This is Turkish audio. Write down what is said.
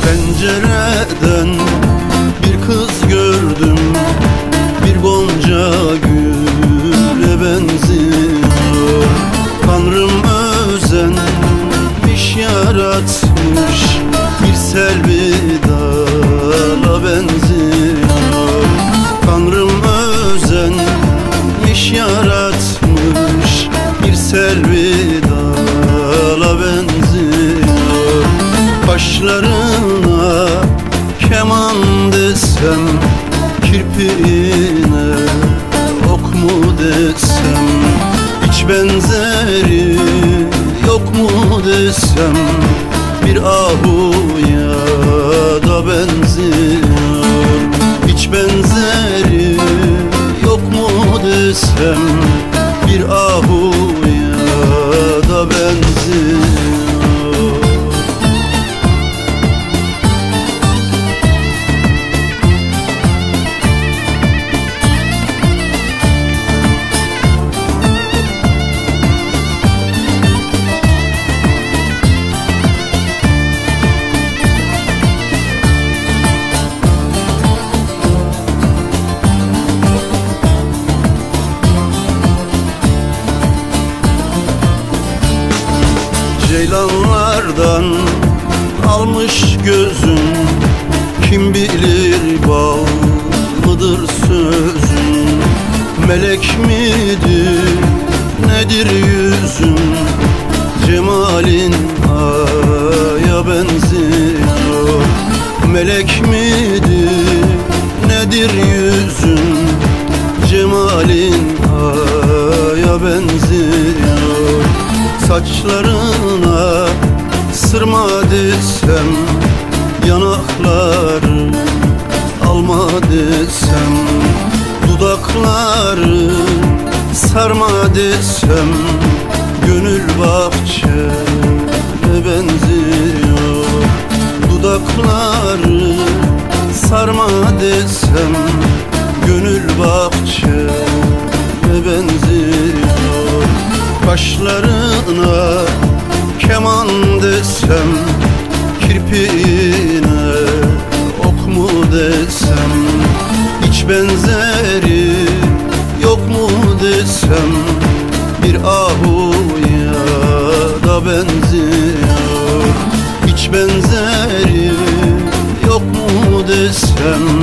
Pencereden bir kız gördüm, bir gonca güle benziyor. Tanrım özenmiş, yaratmış, bir selvi dala benziyor. Tanrım özenmiş, yaratmış, bir selvi dala benziyor. Kaşlarına keman desem, kirpiğine ok mu desem, hiç benzeri yok mu desem, bir ahuya da benziyor. Hiç benzeri yok mu desem, bir ahuya da benziyor. Ceylanlardan almış gözün, kim bilir bal mıdır sözün. Melek midir nedir yüzün, cemalin aya benziyor. Melek midir nedir yüzün, cemalin aya benziyor. Saçlarına sırma desem, yanakları alma desem, dudakları sarma desem, gönül bahçene benziyor. Dudakları sarma desem, gönül bahçene benziyor. Kaşlarına keman desem, kirpiğine ok mu desem, hiç benzeri yok mu desem, bir ahuya da benziyor. Hiç benzeri yok mu desem,